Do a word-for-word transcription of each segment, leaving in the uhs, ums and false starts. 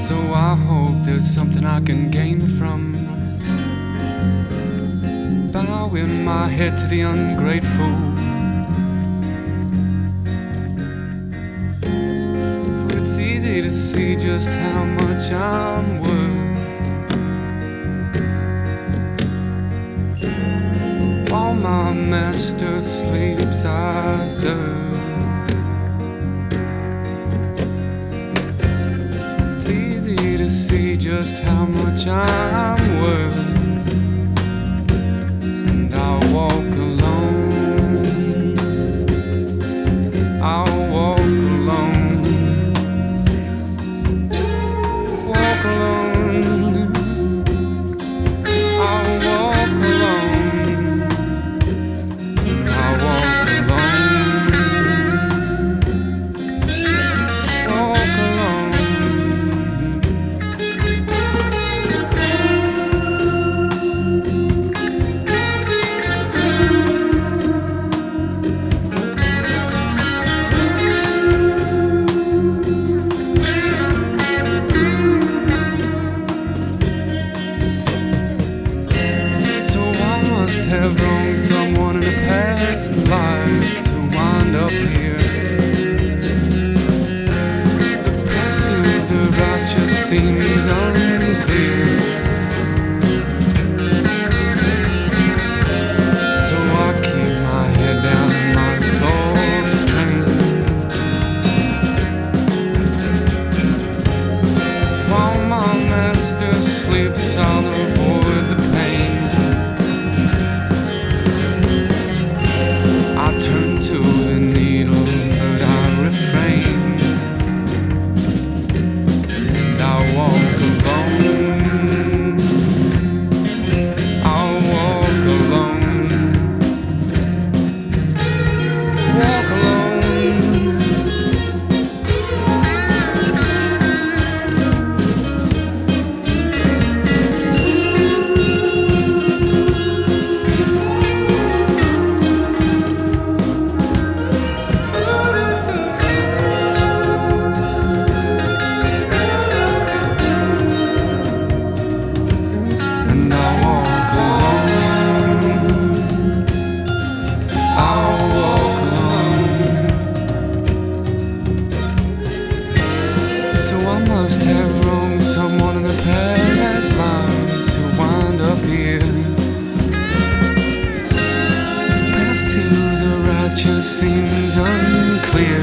So I hope there's something I can gain from bowing my head to the ungrateful. For it's easy to see just how much I'm worth while my master sleeps, I serve. It's easy to see just how much I'm worth, and I'll walk alone. I'll walk alone. Walk alone. I'll walk alone. I'll walk alone. Walk alone. Have wronged someone in a past life to wind up here. The path to the righteous seems unclear, so I keep my head down and my thoughts trained, while my master sleeps. I'll avoid the pain. Turn to the needle, but I refrain, and I'll walk alone. I'll walk alone. Walk and I'll walk alone. I'll walk alone. So I must have wronged someone in a past life to wind up here. The path to the righteous seems unclear.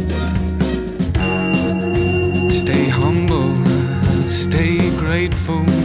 Stay humble, stay grateful.